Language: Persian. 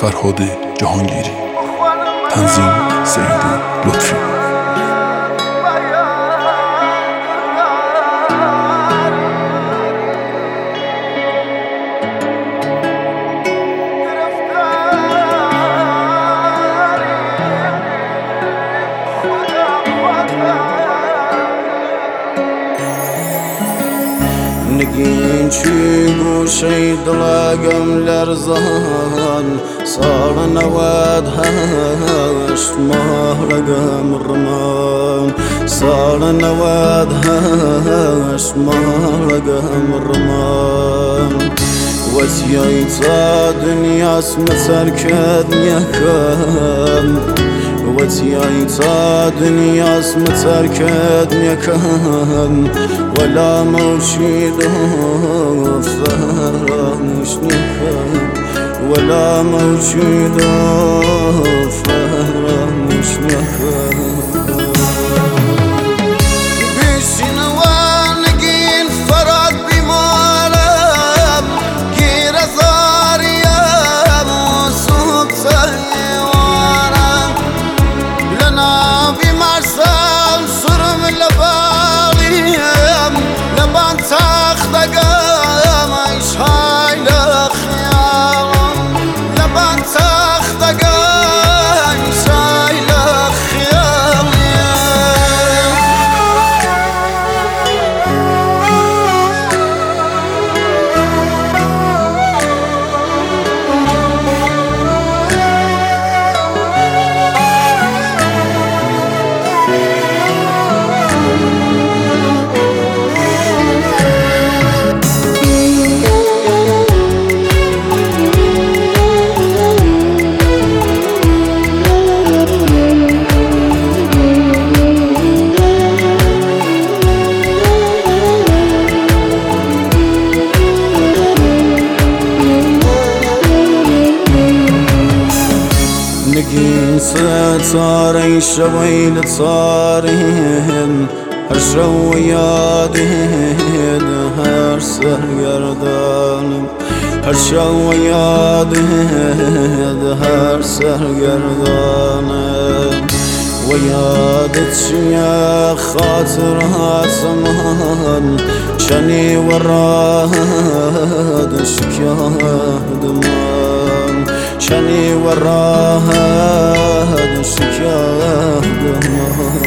فرهاد جهانگیری. تنظیم سعید لطفی. نگین چی گوشی دلگم لرزان صار نواد هشت ماه رقم رمان صار نواد هشت ماه رقم رمان وزياي تا دنيا اسمتر كدنيا كم وزياي تا دنيا اسمتر كدنيا كم ولا موشي فراموش نكم ولا موشي فراموش نكم نگین ستاره شویل تاریم هر شو یادید هر سرگردانم هر شو یادید هر سرگردانم و یادت چیه خاطرات زمان چنی ورادش کردمان چنی ورادش کردمان